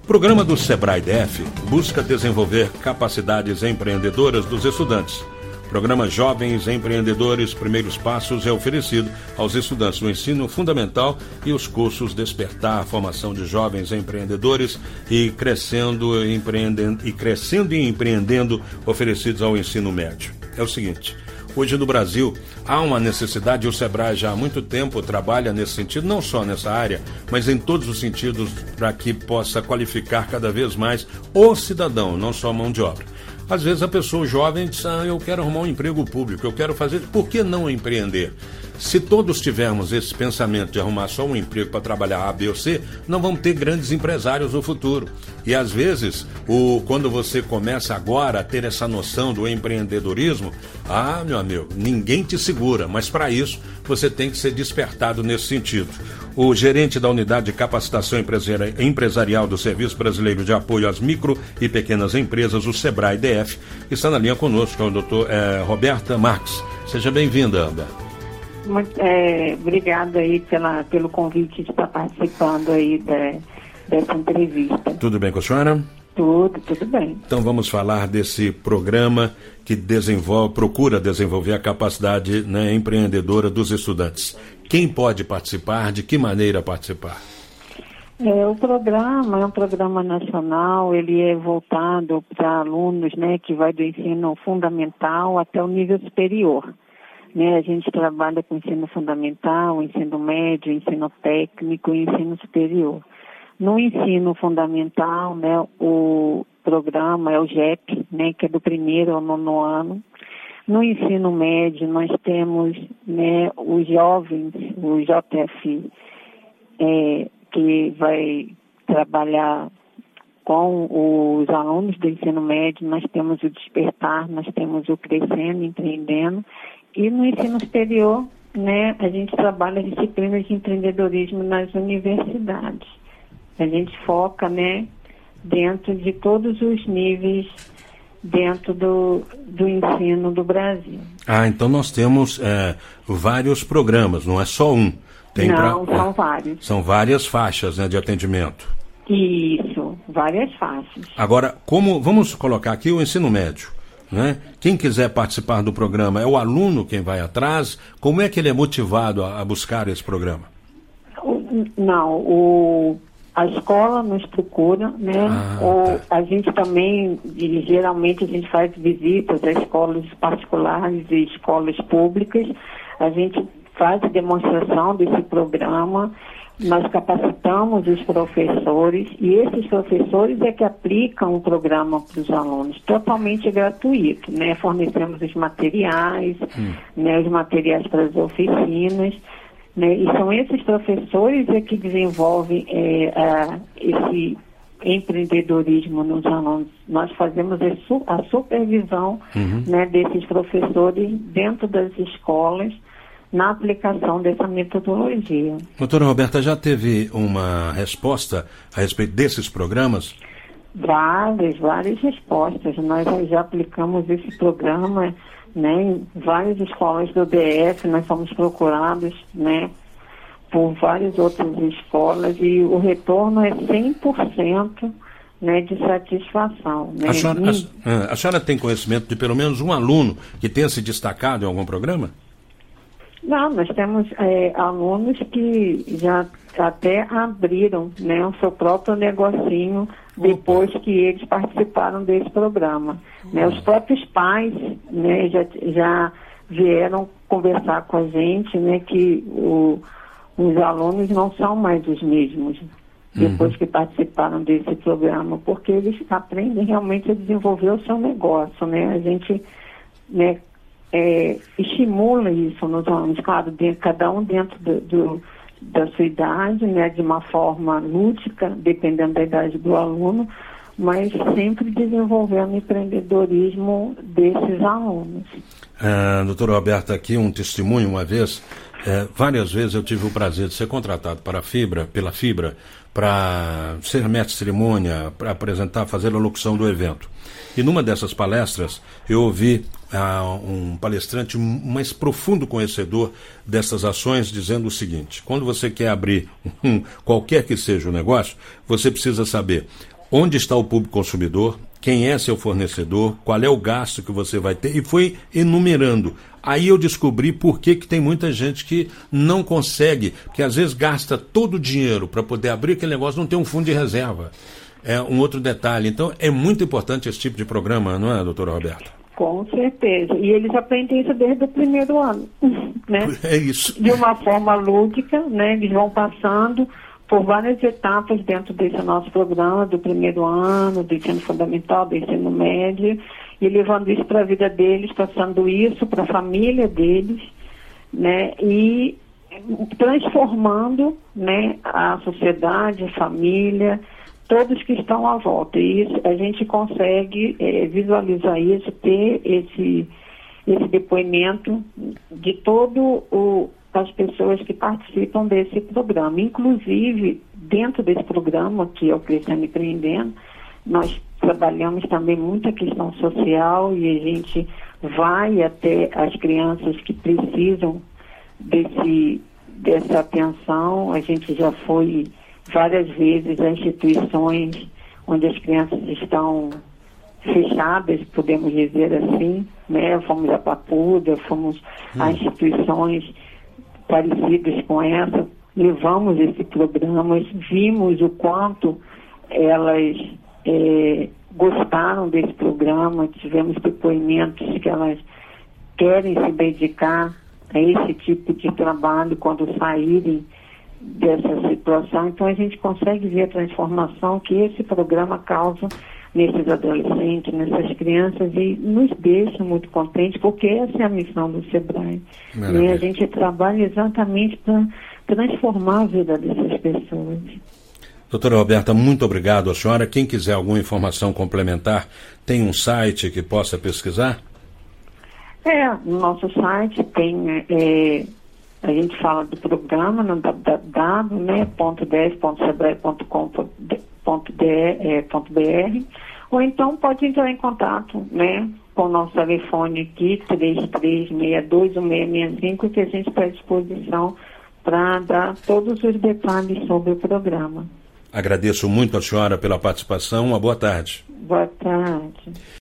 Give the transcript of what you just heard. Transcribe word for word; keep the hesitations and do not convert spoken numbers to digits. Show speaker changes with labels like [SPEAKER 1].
[SPEAKER 1] O programa do Sebrae-D F busca desenvolver capacidades empreendedoras dos estudantes. O programa Jovens Empreendedores Primeiros Passos é oferecido aos estudantes do ensino fundamental e os cursos Despertar a Formação de Jovens Empreendedores e Crescendo, empreendendo, e Crescendo e Empreendendo oferecidos ao ensino médio. É o seguinte... Hoje no Brasil há uma necessidade, e o Sebrae já há muito tempo trabalha nesse sentido, não só nessa área, mas em todos os sentidos, para que possa qualificar cada vez mais o cidadão, não só a mão de obra. Às vezes a pessoa jovem diz, ah, eu quero arrumar um emprego público, eu quero fazer, por que não empreender? Se todos tivermos esse pensamento de arrumar só um emprego para trabalhar A, B ou C, não vamos ter grandes empresários no futuro. E às vezes, o, quando você começa agora a ter essa noção do empreendedorismo, ah, meu amigo, ninguém te segura, mas para isso você tem que ser despertado nesse sentido. O gerente da Unidade de Capacitação Empresarial do Serviço Brasileiro de Apoio às Micro e Pequenas Empresas, o Sebrae-D F, está na linha conosco, é o doutor é, Roberta Marques. Seja bem-vinda, Roberta.
[SPEAKER 2] Muito, é, obrigada aí pela, pelo convite de estar participando aí de, dessa entrevista.
[SPEAKER 1] Tudo bem com a senhora?
[SPEAKER 2] Tudo, tudo bem.
[SPEAKER 1] Então vamos falar desse programa que desenvolve, procura desenvolver a capacidade, né, empreendedora dos estudantes. Quem pode participar? De que maneira participar?
[SPEAKER 2] É, o programa é um programa nacional, ele é voltado para alunos, né, que vai do ensino fundamental até o nível superior. Né, a gente trabalha com ensino fundamental, ensino médio, ensino técnico e ensino superior. No ensino fundamental, né, o programa é o J E P, né, que é do primeiro ao nono ano. No ensino médio, nós temos, né, os jovens, o J F, é, que vai trabalhar com os alunos do ensino médio. Nós temos o Despertar, nós temos o Crescendo, Empreendendo. E no ensino superior, né, a gente trabalha disciplinas de empreendedorismo nas universidades. A gente foca, né, dentro de todos os níveis dentro do, do ensino do Brasil.
[SPEAKER 1] Ah, então nós temos é, vários programas, não é só um. Tem
[SPEAKER 2] não,
[SPEAKER 1] pra,
[SPEAKER 2] são
[SPEAKER 1] é,
[SPEAKER 2] vários.
[SPEAKER 1] São várias faixas, né, de atendimento.
[SPEAKER 2] Isso, várias faixas.
[SPEAKER 1] Agora, como vamos colocar aqui o ensino médio, né? Quem quiser participar do programa, é o aluno quem vai atrás? Como é que ele é motivado a, a buscar esse programa?
[SPEAKER 2] O, não, o, a escola nos procura, né?
[SPEAKER 1] Ah,
[SPEAKER 2] o,
[SPEAKER 1] tá.
[SPEAKER 2] A gente também, e, geralmente a gente faz visitas a escolas particulares e escolas públicas. A gente faz a demonstração desse programa. Nós capacitamos os professores e esses professores é que aplicam o programa para os alunos, totalmente gratuito, né? Fornecemos os materiais, hum. né, os materiais para as oficinas, né? E são esses professores é que desenvolvem é, a, esse empreendedorismo nos alunos. Nós fazemos a, su, a supervisão uhum. né, desses professores dentro das escolas, na aplicação dessa metodologia.
[SPEAKER 1] Doutora Roberta, já teve uma resposta a respeito desses programas?
[SPEAKER 2] Várias, várias respostas. Nós já aplicamos esse programa, né, em várias escolas do D F, nós fomos procurados, né, por várias outras escolas e o retorno é cem por cento, né, de satisfação. Né?
[SPEAKER 1] A senhora, a, a senhora tem conhecimento de pelo menos um aluno que tenha se destacado em algum programa?
[SPEAKER 2] Não, nós temos é, alunos que já até abriram, né, o seu próprio negocinho depois Opa. que eles participaram desse programa. Né? Os próprios pais, né, já, já vieram conversar com a gente, né, que o, os alunos não são mais os mesmos depois uhum. que participaram desse programa, porque eles aprendem realmente a desenvolver o seu negócio. Né? A gente, né, É, estimula isso nos alunos, claro, dentro, cada um dentro do, do, da sua idade, né, de uma forma lúdica, dependendo da idade do aluno, mas sempre desenvolvendo o empreendedorismo desses alunos.
[SPEAKER 1] Ah, doutora Roberta, aqui um testemunho uma vez, É, várias vezes eu tive o prazer de ser contratado para a Fibra, pela Fibra, para ser mestre de cerimônia, para apresentar, fazer a locução do evento. E numa dessas palestras, eu ouvi ah, um palestrante mais profundo conhecedor dessas ações dizendo o seguinte: quando você quer abrir um, qualquer que seja o negócio, você precisa saber onde está o público consumidor, quem é seu fornecedor, qual é o gasto que você vai ter, e foi enumerando. Aí eu descobri por que que tem muita gente que não consegue, que às vezes gasta todo o dinheiro para poder abrir aquele negócio, não tem um fundo de reserva. É um outro detalhe. Então, é muito importante esse tipo de programa, não é, doutora Roberta?
[SPEAKER 2] Com certeza. E eles aprendem isso desde o primeiro ano, né?
[SPEAKER 1] É isso.
[SPEAKER 2] De uma forma lúdica, né? Eles vão passando por várias etapas dentro desse nosso programa, do primeiro ano, do ensino fundamental, do ensino médio, e levando isso para a vida deles, passando isso para a família deles, né? E transformando, né, a sociedade, a família, todos que estão à volta. E isso, a gente consegue é, visualizar isso, ter esse, esse depoimento de todo o as pessoas que participam desse programa. Inclusive, dentro desse programa, que é o Crescendo Empreendendo, nós trabalhamos também muito a questão social e a gente vai até as crianças que precisam desse, dessa atenção. A gente já foi várias vezes a instituições onde as crianças estão fechadas, podemos dizer assim, né? Fomos a Papuda, fomos hum. a instituições parecidas com essa, levamos esse programa, vimos o quanto elas é, gostaram desse programa, tivemos depoimentos que elas querem se dedicar a esse tipo de trabalho quando saírem dessa situação. Então a gente consegue ver a transformação que esse programa causa nesses adolescentes, nessas crianças, e nos deixa muito contentes, porque essa é a missão do Sebrae. E a gente trabalha exatamente para transformar a vida dessas pessoas.
[SPEAKER 1] Doutora Roberta, muito obrigado à senhora. Quem quiser alguma informação complementar, tem um site que possa pesquisar?
[SPEAKER 2] É, no nosso site tem, é, a gente fala do programa no w w w, né, ponto d f ponto sebrae ponto com ponto b r, ou então pode entrar em contato, né, com o nosso telefone aqui, três três seis dois um seis seis cinco, que a gente está à disposição para dar todos os detalhes sobre o programa.
[SPEAKER 1] Agradeço muito a senhora pela participação. Uma boa tarde.
[SPEAKER 2] Boa tarde.